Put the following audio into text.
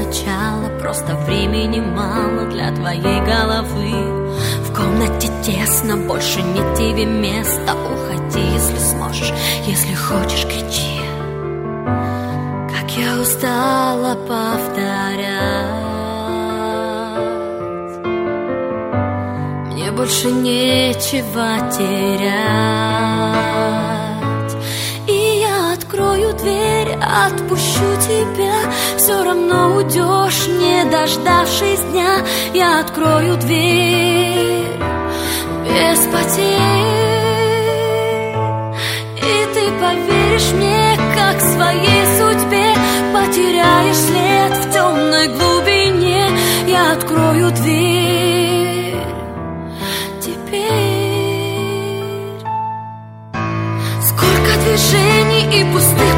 сначала, просто времени мало для твоей головы. В комнате тесно, больше нет тебе места. Уходи, если сможешь, если хочешь, кричи. Как я устала повторять, мне больше нечего терять. И я открою дверь, отпущу тебя. Все равно уйдешь, не дождавшись дня. Я открою дверь без потерь, и ты поверишь мне, как своей судьбе. Потеряешь след в темной глубине. Я открою дверь теперь. Сколько движений и пустых